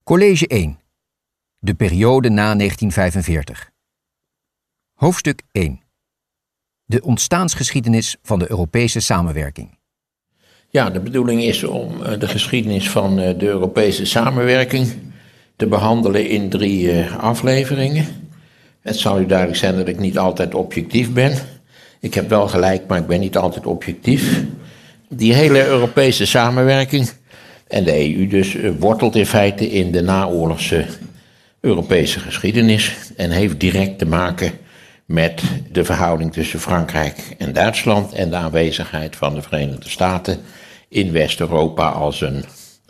College 1. De periode na 1945. Hoofdstuk 1. De ontstaansgeschiedenis van de Europese samenwerking. Ja, de bedoeling is om de geschiedenis van de Europese samenwerking te behandelen in 3 afleveringen. Het zal u duidelijk zijn dat ik niet altijd objectief ben. Ik heb wel gelijk, maar ik ben niet altijd objectief. Die hele Europese samenwerking, en de EU dus, wortelt in feite in de naoorlogse Europese geschiedenis en heeft direct te maken met de verhouding tussen Frankrijk en Duitsland en de aanwezigheid van de Verenigde Staten in West-Europa als een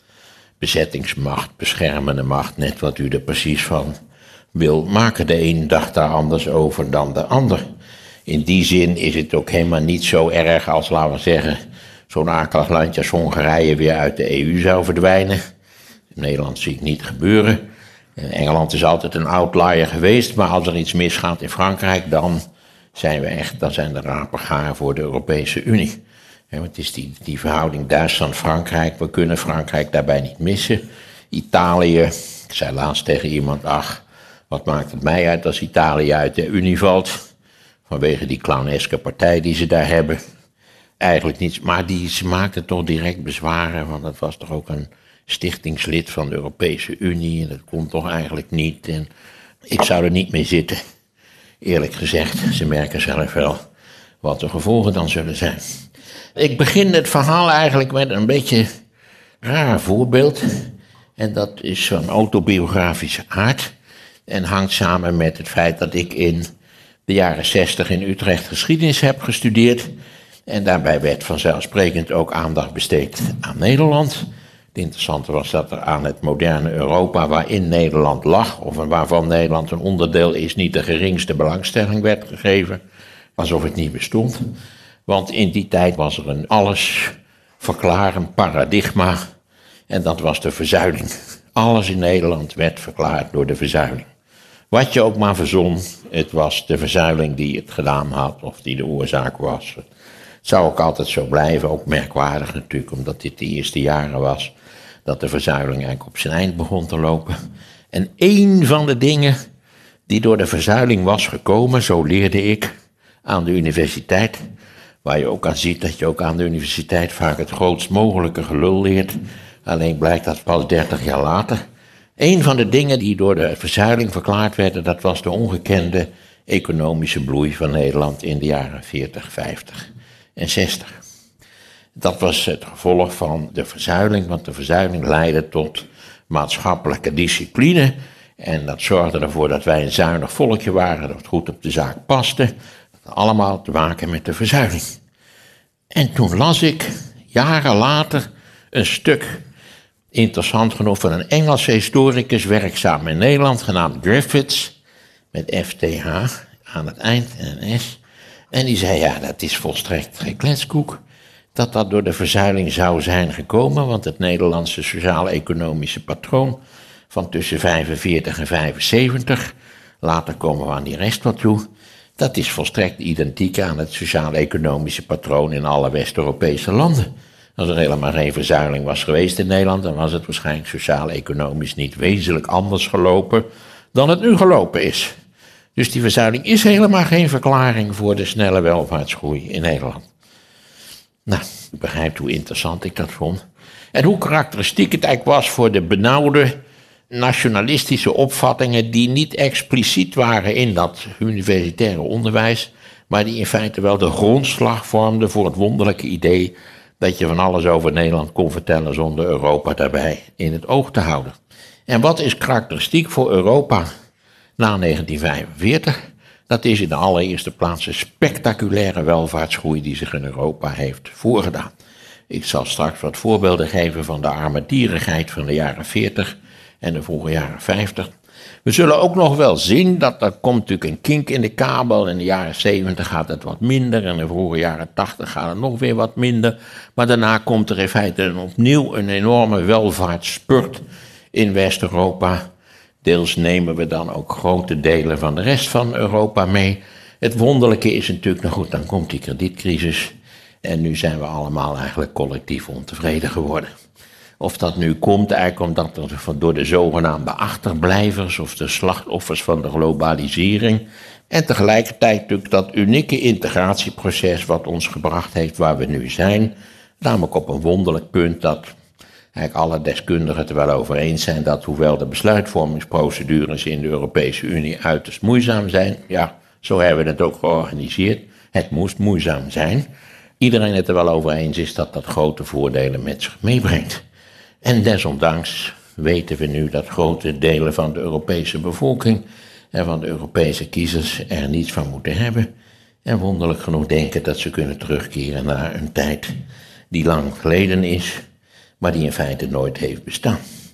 bezettingsmacht, beschermende macht, net wat u er precies van wil maken. De een dacht daar anders over dan de ander. In die zin is het ook helemaal niet zo erg als, laten we zeggen, zo'n akelig landje als Hongarije weer uit de EU zou verdwijnen. In Nederland zie ik niet gebeuren. Engeland is altijd een outlier geweest, maar als er iets misgaat in Frankrijk, dan zijn de rapen gaar voor de Europese Unie. Het is die verhouding Duitsland-Frankrijk, we kunnen Frankrijk daarbij niet missen. Italië, ik zei laatst tegen iemand, wat maakt het mij uit als Italië uit de Unie valt? Vanwege die clowneske partij die ze daar hebben. Eigenlijk niets, maar ze maakten toch direct bezwaren, want dat was toch ook een stichtingslid van de Europese Unie en dat kon toch eigenlijk niet. En ik zou er niet mee zitten, eerlijk gezegd. Ze merken zelf wel wat de gevolgen dan zullen zijn. Ik begin het verhaal eigenlijk met een beetje raar voorbeeld. En dat is van autobiografische aard. En hangt samen met het feit dat ik in de jaren 60 in Utrecht geschiedenis heb gestudeerd. En daarbij werd vanzelfsprekend ook aandacht besteed aan Nederland. Het interessante was dat er aan het moderne Europa waarin Nederland lag, of waarvan Nederland een onderdeel is, niet de geringste belangstelling werd gegeven. Alsof het niet bestond. Want in die tijd was er een alles verklarend paradigma. En dat was de verzuiling. Alles in Nederland werd verklaard door de verzuiling. Wat je ook maar verzon, het was de verzuiling die het gedaan had, of die de oorzaak was. Het zou ook altijd zo blijven, ook merkwaardig natuurlijk, omdat dit de eerste jaren was dat de verzuiling eigenlijk op zijn eind begon te lopen. En één van de dingen die door de verzuiling was gekomen, zo leerde ik aan de universiteit, waar je ook aan ziet dat je ook aan de universiteit vaak het grootst mogelijke gelul leert, alleen blijkt dat pas 30 jaar later. Een van de dingen die door de verzuiling verklaard werden, dat was de ongekende economische bloei van Nederland in de jaren 40, 50 en 60. Dat was het gevolg van de verzuiling, want de verzuiling leidde tot maatschappelijke discipline. En dat zorgde ervoor dat wij een zuinig volkje waren, dat het goed op de zaak paste. Dat had allemaal te maken met de verzuiling. En toen las ik, jaren later, een stuk, interessant genoeg, van een Engelse historicus werkzaam in Nederland, genaamd Griffiths, met FTH aan het eind en een S. En die zei, ja, dat is volstrekt geen kletskoek, dat door de verzuiling zou zijn gekomen, want het Nederlandse sociaal-economische patroon van tussen 45 en 75, later komen we aan die rest wat toe, dat is volstrekt identiek aan het sociaal-economische patroon in alle West-Europese landen. Als er helemaal geen verzuiling was geweest in Nederland, dan was het waarschijnlijk sociaal-economisch niet wezenlijk anders gelopen dan het nu gelopen is. Dus die verzuiling is helemaal geen verklaring voor de snelle welvaartsgroei in Nederland. Nou, u begrijpt hoe interessant ik dat vond. En hoe karakteristiek het eigenlijk was voor de benauwde nationalistische opvattingen die niet expliciet waren in dat universitaire onderwijs, maar die in feite wel de grondslag vormden voor het wonderlijke idee dat je van alles over Nederland kon vertellen zonder Europa daarbij in het oog te houden. En wat is karakteristiek voor Europa na 1945? Dat is in de allereerste plaats een spectaculaire welvaartsgroei die zich in Europa heeft voorgedaan. Ik zal straks wat voorbeelden geven van de armetierigheid van de jaren 40 en de vroege jaren 50. We zullen ook nog wel zien dat er komt natuurlijk een kink in de kabel. In de jaren 70 gaat het wat minder en in de vroege jaren 80 gaat het nog weer wat minder. Maar daarna komt er in feite opnieuw een enorme welvaartsspurt in West-Europa. Deels nemen we dan ook grote delen van de rest van Europa mee. Het wonderlijke is natuurlijk, nou goed, dan komt die kredietcrisis. En nu zijn we allemaal eigenlijk collectief ontevreden geworden. Of dat nu komt eigenlijk omdat er door de zogenaamde achterblijvers of de slachtoffers van de globalisering en tegelijkertijd natuurlijk dat unieke integratieproces wat ons gebracht heeft waar we nu zijn, namelijk op een wonderlijk punt dat eigenlijk alle deskundigen het er wel over eens zijn dat hoewel de besluitvormingsprocedures in de Europese Unie uiterst moeizaam zijn, ja, zo hebben we het ook georganiseerd, het moest moeizaam zijn, iedereen het er wel over eens is dat dat grote voordelen met zich meebrengt. En desondanks weten we nu dat grote delen van de Europese bevolking en van de Europese kiezers er niets van moeten hebben. En wonderlijk genoeg denken dat ze kunnen terugkeren naar een tijd die lang geleden is, maar die in feite nooit heeft bestaan.